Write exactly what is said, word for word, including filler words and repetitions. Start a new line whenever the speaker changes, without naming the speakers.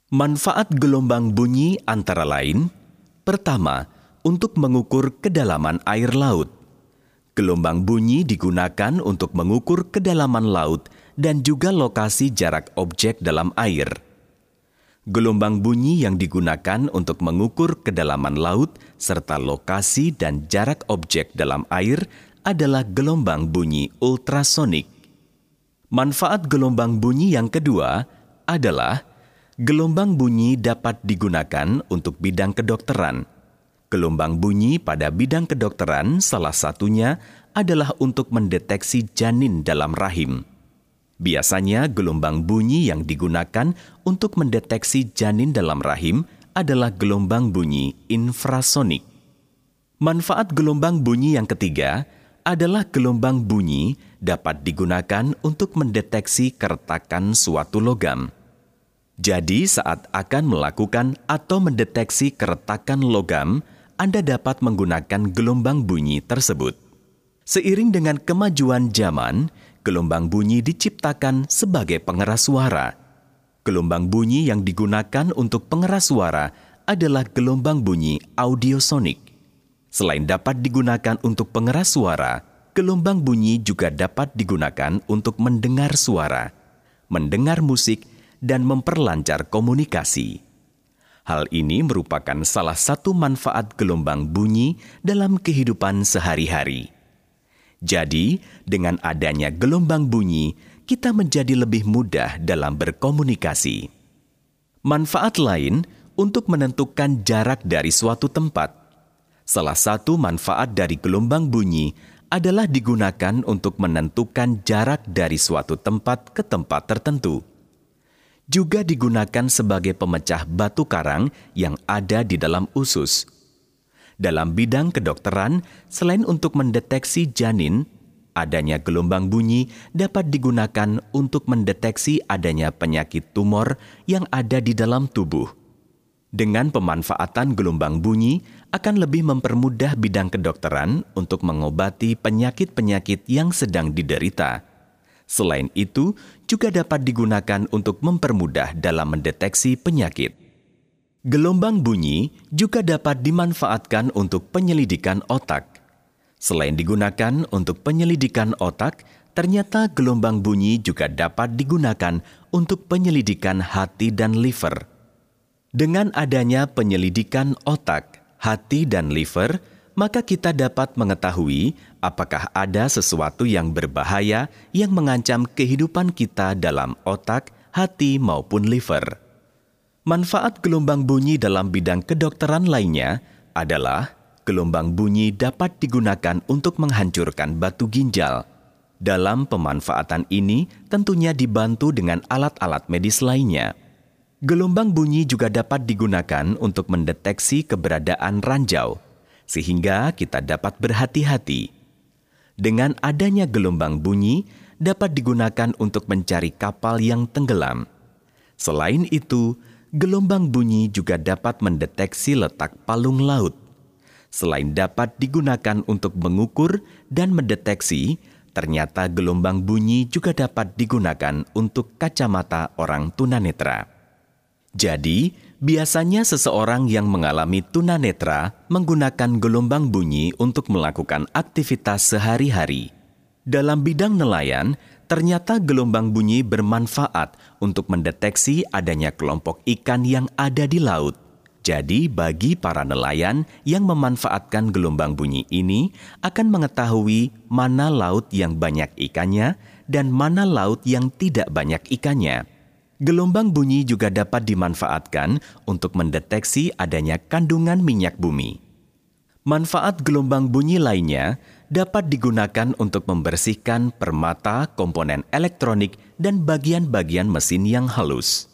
Manfaat gelombang bunyi antara lain, pertama, untuk mengukur kedalaman air laut. Gelombang bunyi digunakan untuk mengukur kedalaman laut dan juga lokasi jarak objek dalam air. Gelombang bunyi yang digunakan untuk mengukur kedalaman laut serta lokasi dan jarak objek dalam air adalah gelombang bunyi ultrasonik. Manfaat gelombang bunyi yang kedua adalah gelombang bunyi dapat digunakan untuk bidang kedokteran. Gelombang bunyi pada bidang kedokteran salah satunya adalah untuk mendeteksi janin dalam rahim. Biasanya gelombang bunyi yang digunakan untuk mendeteksi janin dalam rahim adalah gelombang bunyi infrasonik. Manfaat gelombang bunyi yang ketiga adalah gelombang bunyi dapat digunakan untuk mendeteksi keretakan suatu logam. Jadi saat akan melakukan atau mendeteksi keretakan logam, Anda dapat menggunakan gelombang bunyi tersebut. Seiring dengan kemajuan zaman, gelombang bunyi diciptakan sebagai pengeras suara. Gelombang bunyi yang digunakan untuk pengeras suara adalah gelombang bunyi audiosonik. Selain dapat digunakan untuk pengeras suara, gelombang bunyi juga dapat digunakan untuk mendengar suara, mendengar musik, dan memperlancar komunikasi. Hal ini merupakan salah satu manfaat gelombang bunyi dalam kehidupan sehari-hari. Jadi, dengan adanya gelombang bunyi, kita menjadi lebih mudah dalam berkomunikasi. Manfaat lain untuk menentukan jarak dari suatu tempat. Salah satu manfaat dari gelombang bunyi adalah digunakan untuk menentukan jarak dari suatu tempat ke tempat tertentu. Juga digunakan sebagai pemecah batu karang yang ada di dalam usus. Dalam bidang kedokteran, selain untuk mendeteksi janin, adanya gelombang bunyi dapat digunakan untuk mendeteksi adanya penyakit tumor yang ada di dalam tubuh. Dengan pemanfaatan gelombang bunyi akan lebih mempermudah bidang kedokteran untuk mengobati penyakit-penyakit yang sedang diderita. Selain itu, juga dapat digunakan untuk mempermudah dalam mendeteksi penyakit. Gelombang bunyi juga dapat dimanfaatkan untuk penyelidikan otak. Selain digunakan untuk penyelidikan otak, ternyata gelombang bunyi juga dapat digunakan untuk penyelidikan hati dan liver. Dengan adanya penyelidikan otak, hati, dan liver, maka kita dapat mengetahui apakah ada sesuatu yang berbahaya yang mengancam kehidupan kita dalam otak, hati, maupun liver. Manfaat gelombang bunyi dalam bidang kedokteran lainnya adalah gelombang bunyi dapat digunakan untuk menghancurkan batu ginjal. Dalam pemanfaatan ini tentunya dibantu dengan alat-alat medis lainnya. Gelombang bunyi juga dapat digunakan untuk mendeteksi keberadaan ranjau, sehingga kita dapat berhati-hati. Dengan adanya gelombang bunyi dapat digunakan untuk mencari kapal yang tenggelam. Selain itu, gelombang bunyi juga dapat mendeteksi letak palung laut. Selain dapat digunakan untuk mengukur dan mendeteksi, ternyata gelombang bunyi juga dapat digunakan untuk kacamata orang tunanetra. Jadi, biasanya seseorang yang mengalami tunanetra menggunakan gelombang bunyi untuk melakukan aktivitas sehari-hari. Dalam bidang nelayan, ternyata gelombang bunyi bermanfaat untuk mendeteksi adanya kelompok ikan yang ada di laut. Jadi, bagi para nelayan yang memanfaatkan gelombang bunyi ini akan mengetahui mana laut yang banyak ikannya dan mana laut yang tidak banyak ikannya. Gelombang bunyi juga dapat dimanfaatkan untuk mendeteksi adanya kandungan minyak bumi. Manfaat gelombang bunyi lainnya dapat digunakan untuk membersihkan permata, komponen elektronik, dan bagian-bagian mesin yang halus.